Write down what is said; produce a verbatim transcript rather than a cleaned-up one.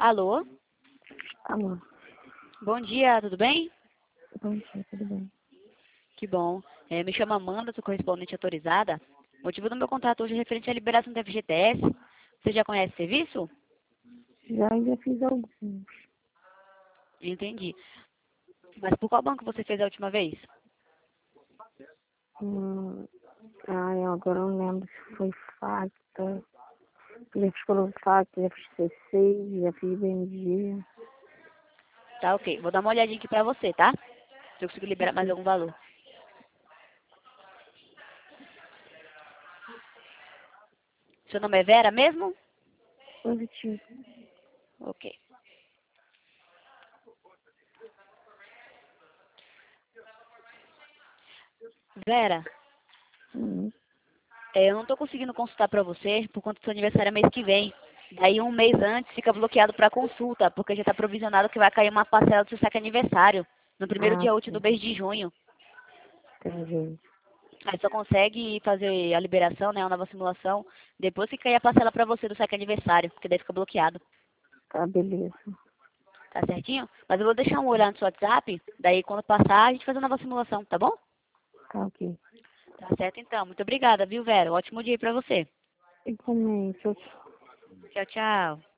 Alô? Alô, Bom dia, tudo bem? bom dia, tudo bem? Que bom. É, me chamo Amanda, sou correspondente autorizada. O motivo do meu contato hoje é referente à liberação do F G T S. Você já conhece o serviço? Já já fiz alguns. Entendi. Mas por qual banco você fez a última vez? Hum, ai, eu agora não lembro se foi Facta. Já fiz pelo Facta, já fiz C seis, já fiz B M G. Tá, ok. Vou dar uma olhadinha aqui pra você, tá? Se eu consigo liberar mais Ok, algum valor. Seu nome é Vera mesmo? positivo. Ok. Vera, Hum, é, eu não tô conseguindo consultar pra você por conta do seu aniversário é mês que vem. Daí um mês antes fica bloqueado pra consulta, porque já tá provisionado que vai cair uma parcela do seu saque aniversário, no primeiro ah, dia útil do sim, mês de junho. entendi. Aí só consegue fazer a liberação, né, a nova simulação, depois que cair a parcela pra você do saque aniversário, porque daí fica bloqueado. Tá, beleza. Tá certinho? Mas eu vou deixar um olhar no seu WhatsApp, daí quando passar a gente faz a nova simulação, tá bom? Tá, ok. Tá certo então. Muito obrigada, viu, Vera? Ótimo dia aí pra você. Igualmente, eu Tchau, tchau.